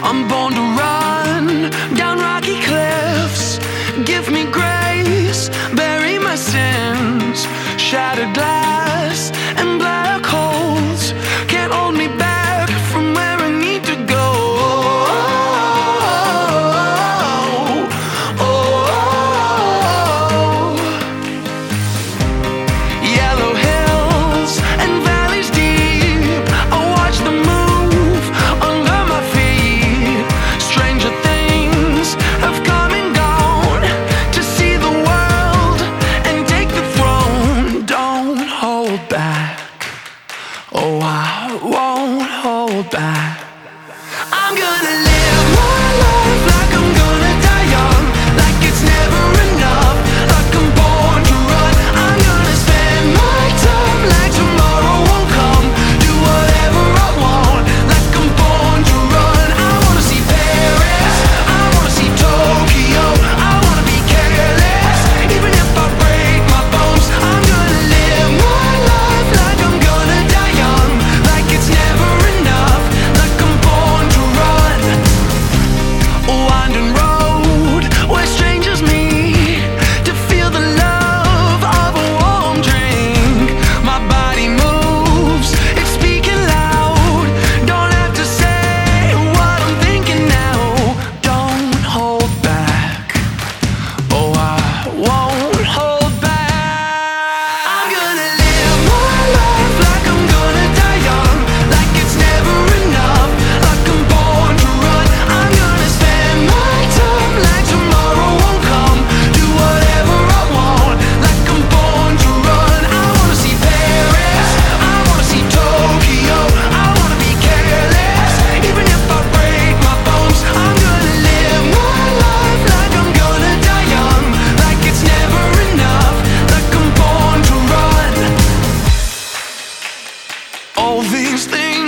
I'm born to run down rocky cliffs. Give me grace, bury my sins. Shattered glass and black holes can't hold me back from where I need to go. Yellow hills and valleys deep, I watch them move under my feet. Stranger things have come and gone to see the world and take the throne. Don't hold back, oh I won't hold back. I'm gonna live my life like I'm gonna die young, like it's never enough, like I'm born to run. I'm gonna spend my time like tomorrow won't come, do whatever I want, like I'm born to run. I wanna see Paris, I wanna see Tokyo, I wanna be careless, even if I break my bones. I'm gonna live my life like I'm gonna die young, like it's never enough, like I'm born to run. A winding road where strangers meet to feel the love of a warm drink. My body moves, it's speaking loud. Don't have to say what I'm thinking now. Don't hold back, oh I won't hold back. I'm gonna live my life like I'm gonna die young, like it's never enough, like I'm born to run. I'm gonna spend my time like tomorrow won't come, do whatever I want, like I'm born to run. I wanna see Paris, I wanna see Tokyo, I wanna be careless, even if I break my bones. I'm gonna live my life like I'm gonna die young, like it's never enough, like I'm born to run. All these things